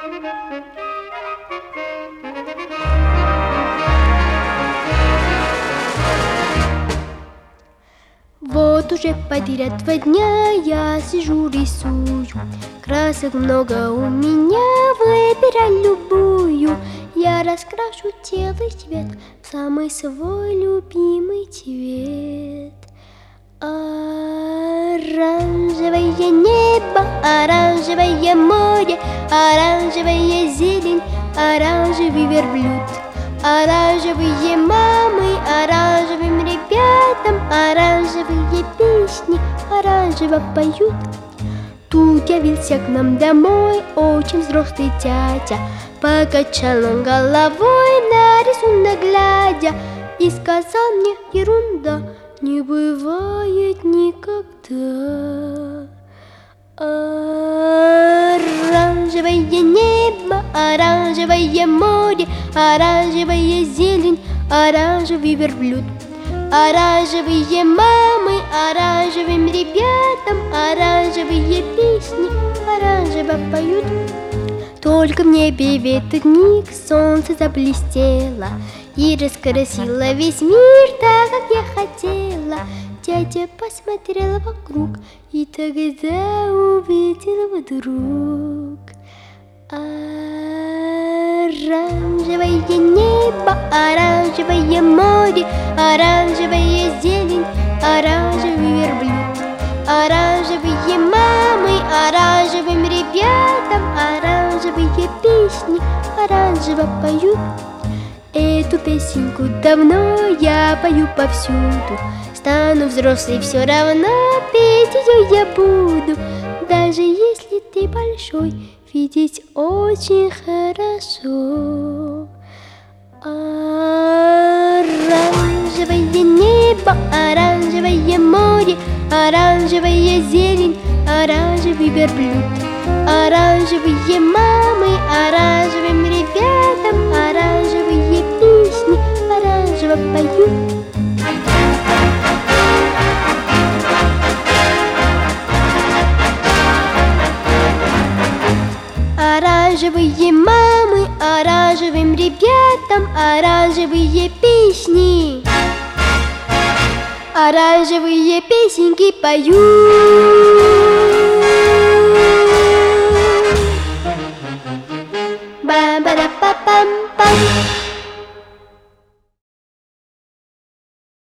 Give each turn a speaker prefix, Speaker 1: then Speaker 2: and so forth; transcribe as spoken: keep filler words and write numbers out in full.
Speaker 1: Вот уже подряд два дня я сижу рисую. Красок много у меня, выбирай любую. Я раскрашу тело свет в самый свой любимый цвет. Оранжевое небо, оранжевое море, оранжевая зелень, оранжевый верблюд. Оранжевые мамы, оранжевым ребятам, оранжевые песни оранжево поют. Тут явился к нам домой очень взрослый дядя. Покачал он головой на рисунок глядя и сказал мне: ерунда, не бывает никогда. Оранжевое небо, оранжевое море, оранжевая зелень, оранжевый верблюд. Оранжевые мамы, оранжевым ребятам, оранжевые песни оранжево поют. Только в небе в этот миг солнце заблестело и раскрасило весь мир так, как я хотела. Дядя посмотрел вокруг и тогда увидел вдруг оранжевое небо, оранжевое море, оранжевая зелень, оранжевый верблюд. Оранжевые мамы, оранжевым ребятам, оранжевые песни оранжево поют. Эту песенку давно я пою повсюду. Стану взрослой, все равно петь ее я буду. Даже если ты большой, видеть очень хорошо. Оранжевое небо, оранжевое море, оранжевая зелень, оранжевый верблюд. Оранжевые мамы, оранжевым ребятам, оранжевые песни оранжево поют. Оранжевые мамы, оранжевым ребятам, оранжевые песни оранжевые песенки поют. Ба-ба-да-па-пам-пам.